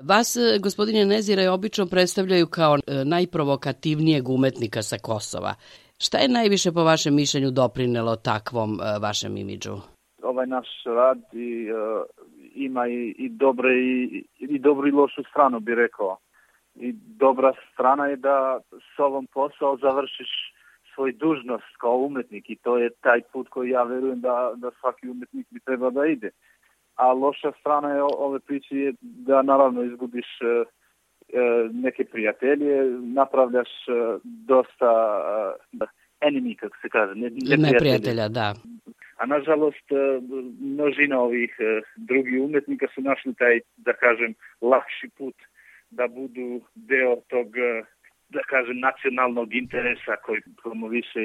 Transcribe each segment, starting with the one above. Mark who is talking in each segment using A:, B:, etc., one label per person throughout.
A: Vas, gospodine Neziraj, obično predstavljaju kao najprovokativnijeg umetnika sa Kosova. Šta je najviše po vašem mišljenju doprinelo takvom vašem imidžu?
B: Ovaj naš rad ima i dobru i lošu stranu, bi rekao. I dobra strana je da s ovom posao završiš svoj dužnost kao umetnik i to je taj put koji ja verujem da svaki umetnik bi trebao da ide. A loša strana je ove priče je da naravno izgubiš neke prijatelje, napravljaš dosta enemy, kako se kaže,
A: neprijatelja, da.
B: A nažalost, množina ovih drugih umetnika su našli taj, da kažem, lakši put da budu deo tog, da kažem, nacionalnog interesa koji promoviše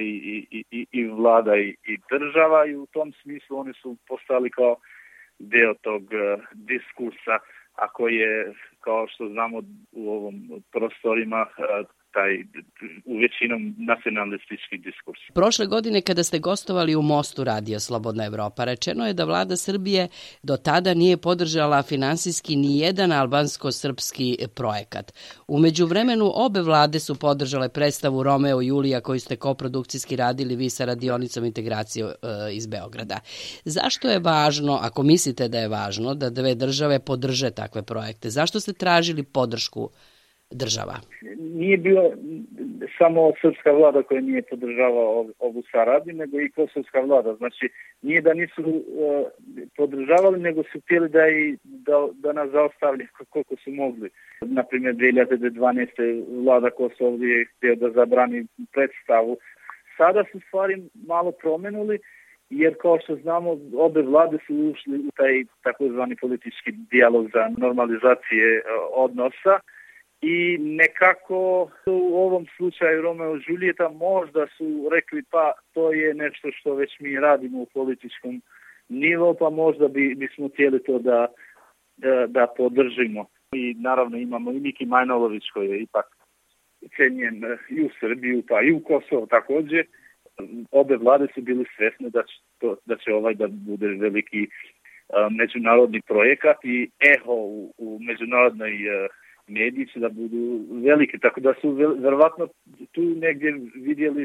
B: i vlada i država i u tom smislu oni su postali kao deo tog diskursa, ako je, kao što znamo u ovom prostorima, taj u većinom nacionalistički diskurs.
A: Prošle godine kada ste gostovali u Mostu Radio Slobodna Evropa, rečeno je da vlada Srbije do tada nije podržala finansijski ni jedan albansko-srpski projekat. U međuvremenu obe vlade su podržale predstavu Romeo i Julija koju ste koprodukcijski radili vi sa radionicom integracije iz Beograda. Zašto je važno, ako mislite da je važno, da dve države podrže takve projekte? Zašto ste tražili podršku država?
B: Nije bilo samo srpska vlada koja nije podržavala ovu saradnju, nego i kosovska vlada. Znači, nije da nisu podržavali, nego su htjeli da nas zaostavlja koliko su mogli. Naprimjer, 2012. vlada Kosova je htio da zabrani predstavu. Sada su stvari malo promenuli, jer kao što znamo, obe vlade su ušli u taj takozvani politički dijalog za normalizacije odnosa. I nekako u ovom slučaju Romeo i Julijeta možda su rekli pa to je nešto što već mi radimo u političkom nivou, pa možda bismo htjeli to da podržimo. I naravno imamo i Miki Manojlović koji je ipak cenjen i u Srbiju pa i u Kosovo također. Obe vlade su bili svjesne da će ovaj da bude veliki međunarodni projekat i eho u međunarodnoj mediji će da budu velike, tako da su verovatno tu negdje vidjeli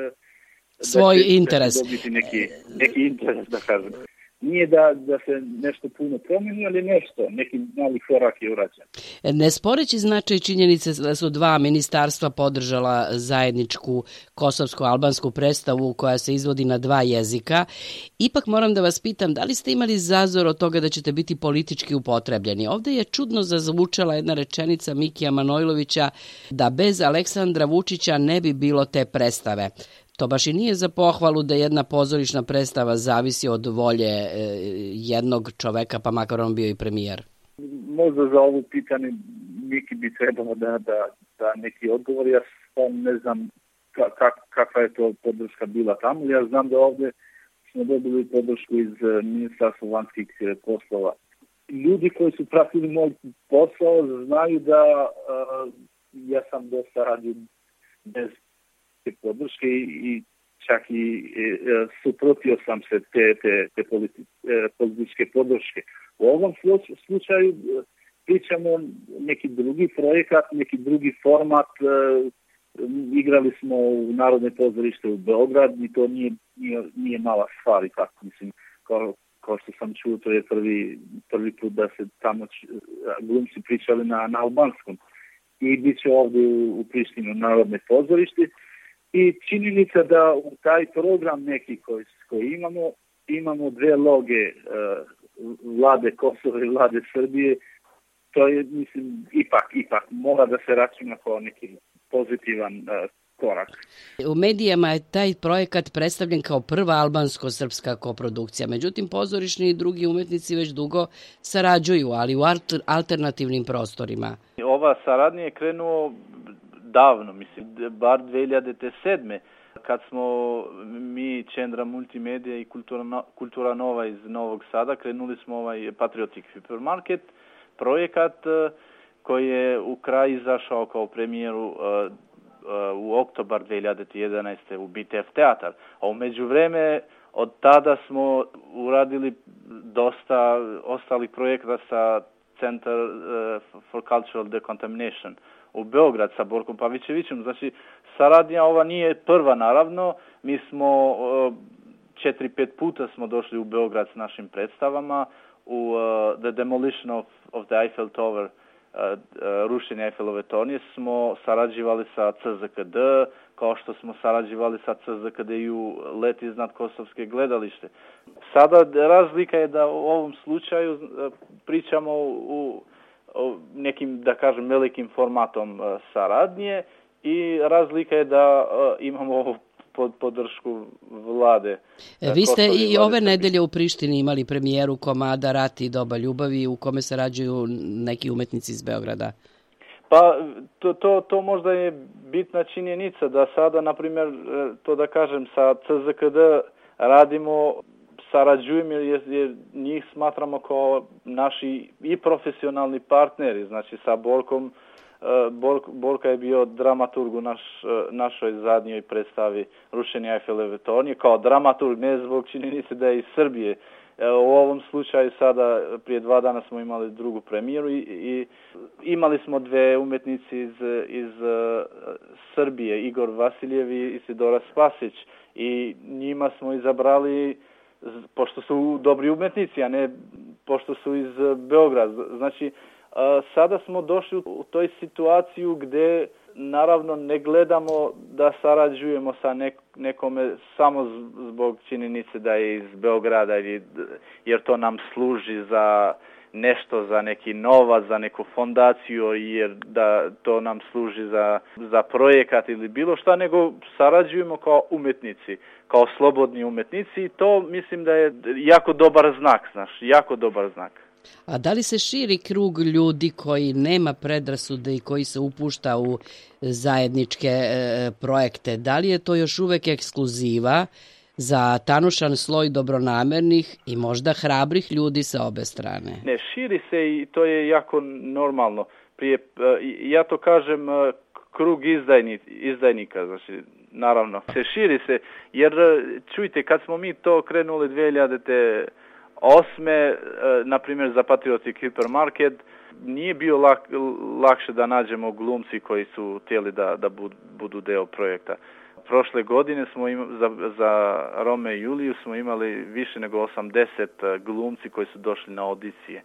A: svoj interes.
B: Da će dobiti neki interes, da kažem. Nije da se nešto puno promeni, ali neki mali korak je urađen.
A: Ne sporeći značaj činjenice da su dva ministarstva podržala zajedničku kosovsko-albansku predstavu koja se izvodi na dva jezika, ipak moram da vas pitam da li ste imali zazor od toga da ćete biti politički upotrebljeni. Ovdje je čudno zazvučala jedna rečenica Mikija Manojlovića da bez Aleksandra Vučića ne bi bilo te predstave. To baš i nije za pohvalu da jedna pozorišna predstava zavisi od volje jednog čoveka, pa makar on bio i premijer.
B: Možda za ovo pitanje Miki bi trebalo da neki odgovor. Ja ne znam kakva je to podrška bila tamo. Ja znam da ovdje smo dobili podršku iz Ministarstva vanjskih poslova. Ljudi koji su pratili moj posao znaju da ja sam dosta radio bez podrške i čak i suprotio sam se te političke podrške. U ovom slučaju pričamo neki drugi projekat, neki drugi format. Igrali smo u Narodne pozorište u Beograd i to nije mala stvar. Mislim, kao što sam čuo, to je prvi put da se tamo glumci pričali na albanskom. I bit će ovdje u Prištini Narodne pozorište. I činjenica da u taj program neki koji imamo dve loge vlade Kosova i vlade Srbije, to je, mislim, ipak mora da se računa kao neki pozitivan korak.
A: U medijama je taj projekat predstavljen kao prva albansko-srpska koprodukcija. Međutim, pozorišni i drugi umetnici već dugo sarađuju, ali u alternativnim prostorima.
C: Ova saradnja je krenuo davno, mislim, bar 2007. Kad smo mi, Čendra Multimedija i Kultura Nova iz Novog Sada, krenuli smo ovaj Patriotic Hypermarket, projekat koji je u kraj izašao kao premijeru u oktobar 2011. u BTF teatar. A u međuvreme od tada smo uradili dosta ostalih projekata sa Center for Cultural Decontamination u Beograd sa Borkom Pavićevićem. Znači, saradnja ova nije prva, naravno. Mi smo 4-5 puta smo došli u Beograd s našim predstavama u The Demolition of the Eiffel Tower, rušenje Eiffelove tornje, smo sarađivali sa CZKD, kao što smo sarađivali sa CZKD-u Let iznad Kosovske gledalište. Sada razlika je da u ovom slučaju pričamo o nekim, da kažem, velikim formatom saradnje i razlika je da imamo podršku vlade.
A: Vi ste i ove nedelje u Prištini imali premijeru komada Rat i doba ljubavi u kome sarađuju neki umetnici iz Beograda.
C: Pa to možda je bitna činjenica da sada, na primjer, to da kažem, sa CZKD radimo, sarađujemo jer njih smatramo kao naši i profesionalni partneri, znači sa Borkom. Borka je bio dramaturg u našoj zadnjoj predstavi Rušenje Eiffelove tornje, kao dramaturg, ne zbog činjenice da je iz Srbije. U ovom slučaju sada, prije 2 dana smo imali drugu premijeru i imali smo 2 umetnici iz Srbije, Igor Vasiljev i Isidora Spasić, i njima smo izabrali pošto su dobri umetnici, a ne pošto su iz Beograda. Znači, sada smo došli u toj situaciju gdje naravno ne gledamo da sarađujemo sa nekome samo zbog činjenice da je iz Beograda, jer to nam služi za nešto, za neki novac, za neku fondaciju, jer da to nam služi za projekat ili bilo šta, nego sarađujemo kao umetnici, kao slobodni umetnici, i to mislim da je jako dobar znak, jako dobar znak.
A: A da li se širi krug ljudi koji nema predrasude i koji se upušta u zajedničke projekte? Da li je to još uvek ekskluziva za tanušan sloj dobronamernih i možda hrabrih ljudi sa obe strane?
C: Ne, širi se i to je jako normalno. Ja to kažem, krug izdajnika, znači, naravno, širi se, jer čujte, kad smo mi to krenuli 2008. Na primjer za Patriotic Hypermarket, nije bio lakše da nađemo glumci koji su htjeli da budu deo projekta. Prošle godine smo za Rome i Juliju smo imali više nego 80 glumci koji su došli na audicije.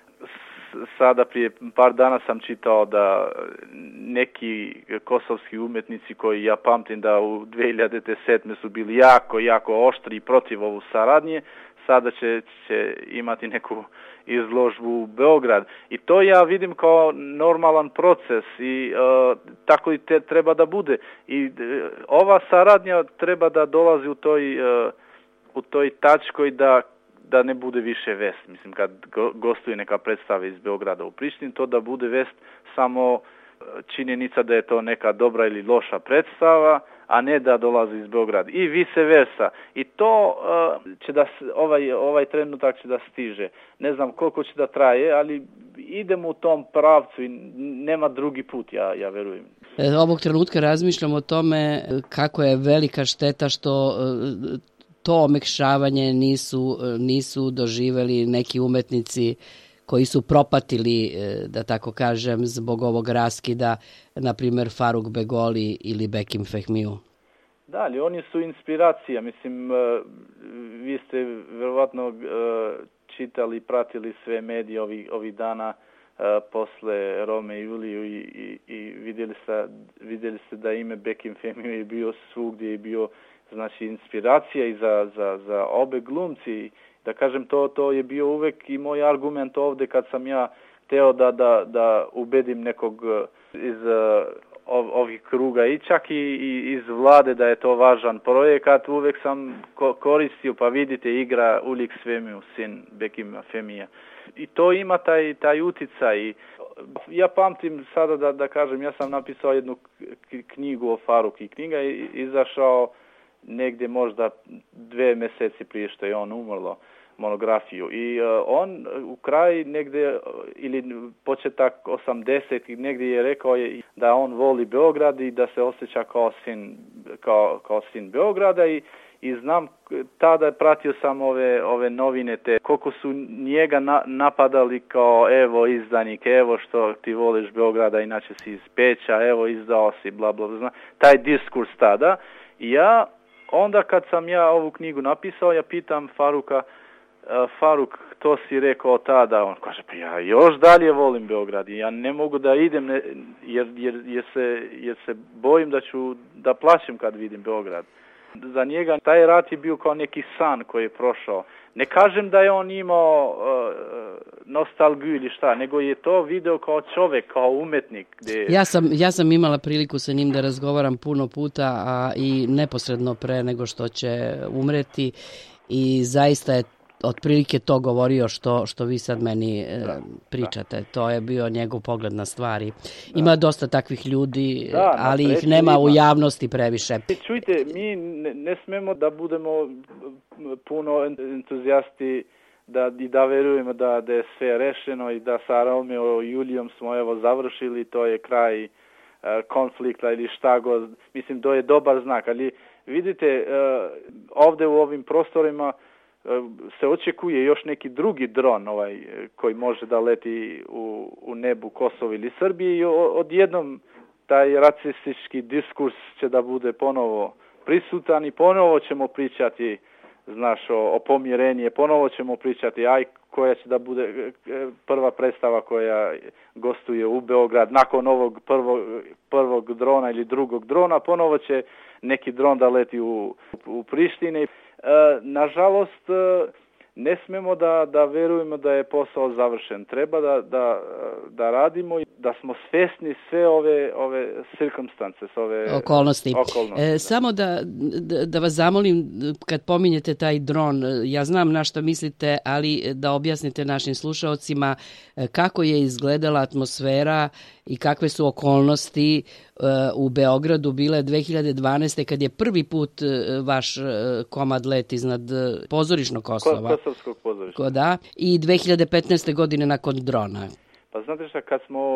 C: Sada prije par dana sam čitao da neki kosovski umetnici koji ja pamtim da u 2007. su bili jako oštri protiv ovu saradnje, sada će imati neku izložbu u Beograd. I to ja vidim kao normalan proces i tako i treba da bude. I ova saradnja treba da dolazi u toj tačkoj da ne bude više vest. Mislim, kad gostuje neka predstava iz Beograda u Prištini, to da bude vest samo činjenica da je to neka dobra ili loša predstava, a ne da dolazi iz Beograda. I vice versa. I to će da ovaj trenutak će da stiže. Ne znam koliko će da traje, ali idemo u tom pravcu i nema drugi put, ja verujem.
A: Ovog trenutka razmišljam o tome kako je velika šteta što to omekšavanje nisu doživeli neki umetnici koji su propatili, da tako kažem, zbog ovog raskida, na primjer Faruk Begoli ili Bekim Fehmiju.
C: Da, ali oni su inspiracija. Mislim, vi ste verovatno čitali, pratili sve medije ovih dana posle Rome i Juliju i vidjeli ste da ime Bekim Fehmiju je bio svugdje i bio, znači, inspiracija i za obe glumci. Da kažem, to je bio uvek i moj argument ovdje kad sam ja hteo da ubedim nekog iz ovih kruga i čak i iz vlade da je to važan projekat. Uvek sam koristio, pa vidite, igra Ulik Svemiju, sin Bekima Fehmija. I to ima taj uticaj. Ja pamtim sada da kažem, ja sam napisao jednu knjigu o Faruku i knjiga je izašao negdje možda 2 mjeseci prije što je on umrlo, monografiju. I on u kraju negdje, ili početak 80-ih, negdje je rekao da on voli Beograd i da se osjeća kao sin Beograda i znam, tada pratio sam ove novine, koliko su njega napadali kao evo izdanik, evo što ti voliš Beograda, inače si iz Peća, evo izdao si, bla bla bla, taj diskurs tada. I ja, onda kad sam ja ovu knjigu napisao, ja pitam Faruka, Faruk, to si rekao tada, on kaže, pa ja još dalje volim Beograd i ja ne mogu da idem, jer se bojim da plaćem kad vidim Beograd. Za njega taj rat je bio kao neki san koji je prošao. Ne kažem da je on imao nostalgiju ili šta, nego je to video kao čovjek, kao umetnik.
A: Ja sam imala priliku sa njim da razgovaram puno puta, a i neposredno pre nego što će umreti, i zaista je otprilike to govorio što vi sad meni pričate. Da. To je bio njegov pogled na stvari. Ima dosta takvih ljudi, ali ih nema u javnosti previše.
C: Čujte, mi ne smemo da budemo puno entuzijasti da verujemo da je sve rešeno i da sa Romeo i Julijom smo završili, to je kraj konflikta ili šta god. Mislim, to je dobar znak, ali vidite, ovde u ovim prostorima se očekuje još neki drugi dron koji može da leti u nebu Kosova ili Srbije i odjednom taj rasistički diskurs će da bude ponovo prisutan i ponovo ćemo pričati, znaš, o pomirenje, ponovo ćemo pričati koja će da bude prva predstava koja gostuje u Beograd nakon ovog prvog drona ili drugog drona, ponovo će neki dron da leti u Prištini. Nažalost, ne smemo da verujemo da je posao završen. Treba da radimo i da smo svesni sve ove circumstance, ove okolnosti.
A: Samo da vas zamolim, kad pominjete taj dron, ja znam na što mislite, ali da objasnite našim slušaocima kako je izgledala atmosfera i kakve su okolnosti u Beogradu bile 2012. kad je prvi put vaš komad let iznad pozorišnog Kosova.
C: Kosovskog pozorišta.
A: Da, i 2015. godine nakon drona.
C: Pa znate šta, kad smo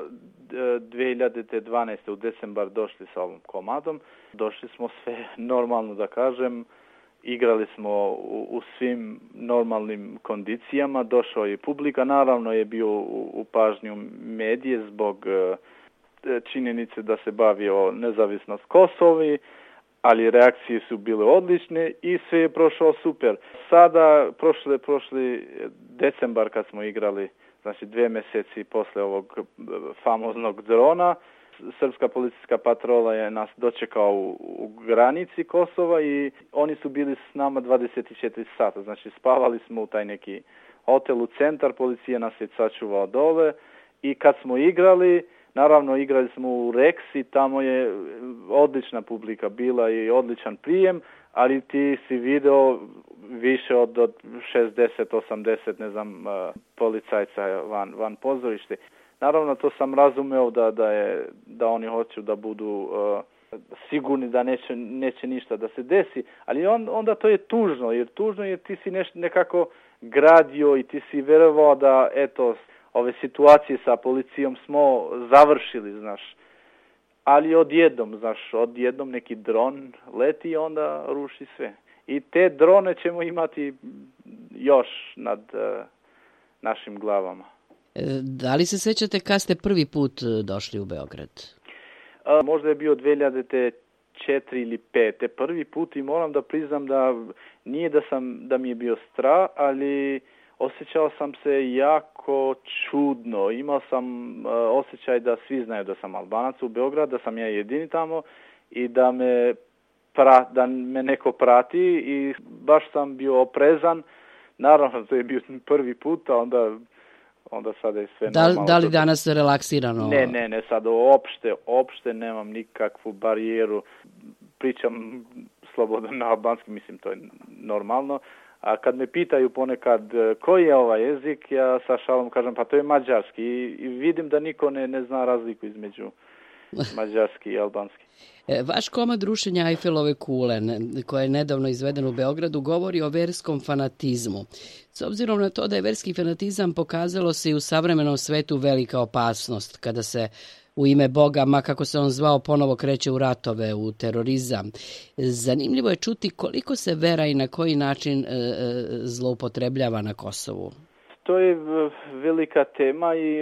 C: 2012. u decembar došli sa ovom komadom, došli smo sve normalno, da kažem, igrali smo u svim normalnim kondicijama, došao je publika, naravno je bio u pažnju medije zbog činjenice da se bavio nezavisnost Kosovi, ali reakcije su bile odlične i sve je prošao super. Sada, prošli decembar kad smo igrali, znači 2 mjeseci posle ovog famoznog drona, srpska policijska patrola je nas dočekao u granici Kosova i oni su bili s nama 24 sata. Znači spavali smo u taj neki hotel u centar, policija nas je sačuvao dole i kad smo igrali, naravno igrali smo u Rex i tamo je odlična publika bila i odličan prijem, ali ti si video više od 60-80, ne znam, policajca van pozorište. Naravno, to sam razumeo da oni hoću da budu sigurni da neće ništa da se desi, ali onda to je tužno jer ti si nekako gradio i ti si verovao da eto ove situacije sa policijom smo završili, znaš. Ali odjednom neki dron leti i onda ruši sve. I te drone ćemo imati još nad našim glavama.
A: Da li se sećate kad ste prvi put došli u Beograd?
C: Možda je bio 2004 ili 2005. Prvi put i moram da priznam da nije da mi je bio strah, ali osjećao sam se jako čudno. Imao sam osjećaj da svi znaju da sam Albanac u Beograd, da sam ja jedini tamo i da me neko prati i baš sam bio oprezan. Naravno, to je bio prvi put, a onda sada je sve normalno.
A: Da li danas relaksirano?
C: Ne, sad opšte nemam nikakvu barijeru. Pričam slobodno na albanski, mislim, to je normalno. A kad me pitaju ponekad koji je ovaj jezik, ja sa šalom kažem pa to je mađarski i vidim da niko ne zna razliku između mađarski i albanski.
A: Vaš komad rušenja Eifelove kule, koja je nedavno izveden u Beogradu, govori o verskom fanatizmu. S obzirom na to da je verski fanatizam pokazalo se i u savremenom svetu velika opasnost kada se u ime Boga, ma kako se on zvao, ponovo kreće u ratove, u terorizam. Zanimljivo je čuti koliko se vera i na koji način zloupotrebljava na Kosovu.
C: To je velika tema i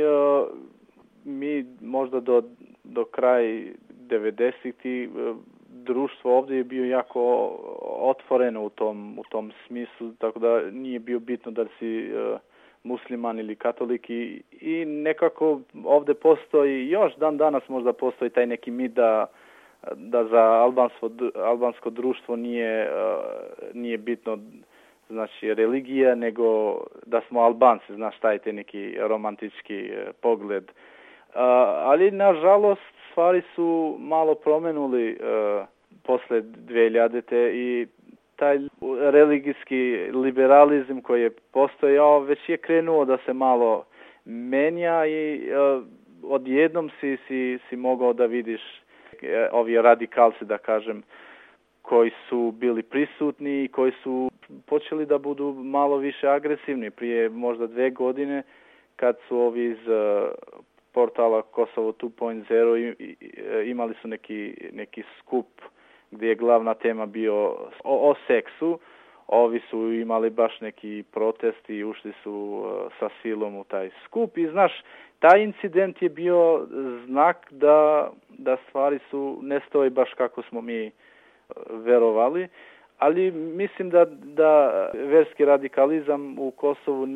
C: mi možda do kraja 90-ih društvo ovdje je bio jako otvoreno u tom smislu, tako da nije bio bitno da si musliman ili katolik i nekako ovdje postoji, još dan danas možda postoji taj neki mit da za albansko društvo nije bitno znači religija, nego da smo Albanci, znaš, taj neki romantički pogled. Ali nažalost stvari su malo promenuli posle 2000. I taj religijski liberalizam koji je postojao već je krenuo da se malo menja i odjednom si mogao da vidiš ovi radikalci, da kažem, koji su bili prisutni i koji su počeli da budu malo više agresivni. Prije možda 2 godine kad su ovi iz portala Kosovo 2.0 imali su neki skup gdje je glavna tema bio o seksu. Ovi su imali baš neki protest i ušli su sa silom u taj skup. I znaš, taj incident je bio znak da stvari ne stoji baš kako smo mi verovali. Ali mislim da verski radikalizam u Kosovu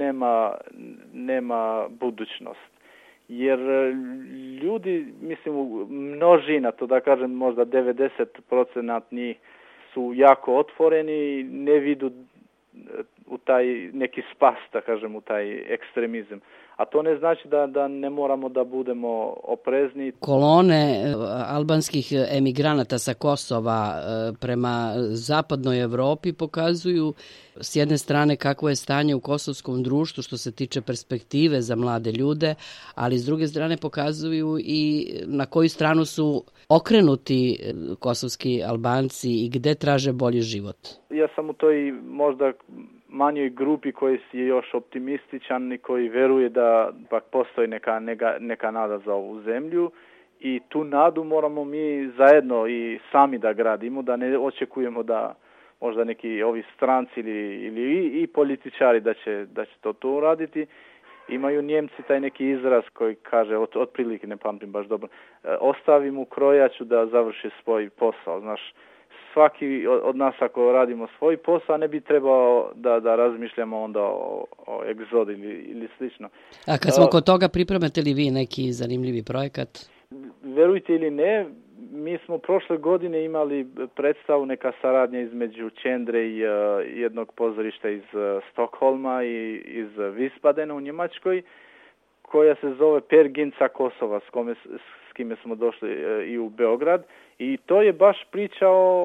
C: nema budućnost. Jer ljudi, mislim, množina, to da kažem možda 90% njih su jako otvoreni i ne vidu u taj neki spas, da kažem, u taj ekstremizam. A to ne znači da ne moramo da budemo oprezni.
A: Kolone albanskih emigranata sa Kosova prema zapadnoj Evropi pokazuju s jedne strane kakvo je stanje u kosovskom društvu što se tiče perspektive za mlade ljude, ali s druge strane pokazuju i na koju stranu su okrenuti kosovski Albanci i gde traže bolji život.
C: Ja sam u toj možda manjoj grupi koji je još optimističan i koji veruje da pak postoji neka nada za ovu zemlju i tu nadu moramo mi zajedno i sami da gradimo, da ne očekujemo da možda neki ovi stranci ili i političari da će to uraditi. Imaju Njemci taj neki izraz koji kaže, otprilike ne pamtim baš dobro, ostavi mu krojaču da završi svoj posao, znaš. Svaki od nas ako radimo svoj posao ne bi trebao da razmišljamo onda o egzodi ili slično.
A: A kad smo kod toga, pripremate li vi neki zanimljivi projekat?
C: Verujte ili ne, mi smo prošle godine imali predstavu, neka saradnja između Čendre i jednog pozorišta iz Stokholma i iz Wiesbadena u Njemačkoj, koja se zove Per Ginca Kosova, s kime smo došli i u Beograd. I to je baš priča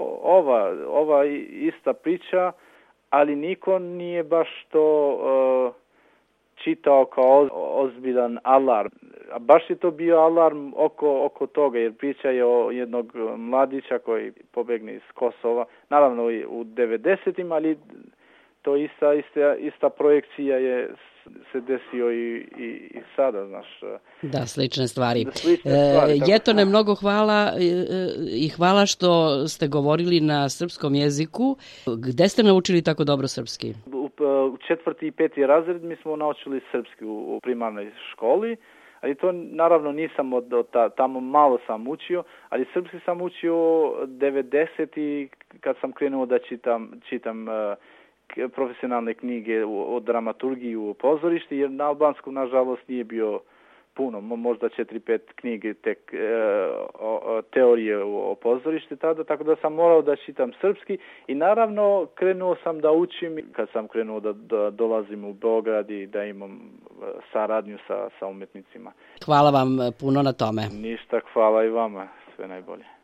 C: ova ista priča, ali niko nije baš to čitao kao ozbiljan alarm. A baš je to bio alarm oko toga, jer priča je o jednog mladića koji pobegne iz Kosova. Naravno u 90-ima, ali to ista projekcija se desio i sada, znaš.
A: Da, slične stvari. Jetone, mnogo hvala i hvala što ste govorili na srpskom jeziku. Gde ste naučili tako dobro srpski?
C: U 4. i 5. razred mi smo naučili srpski u primarnoj školi, ali to naravno nisam tamo malo sam učio, ali srpski sam učio 90. kad sam krenuo da čitam profesionalne knjige o dramaturgiji u pozorišti, jer na albanskom nažalost nije bio puno, možda 4-5 knjige teorije o pozorišti tada, tako da sam morao da čitam srpski i naravno krenuo sam da učim kad sam krenuo da dolazim u Beograd i da imam saradnju sa umetnicima.
A: Hvala vam puno na tome.
C: Ništa, hvala i vama, sve najbolje.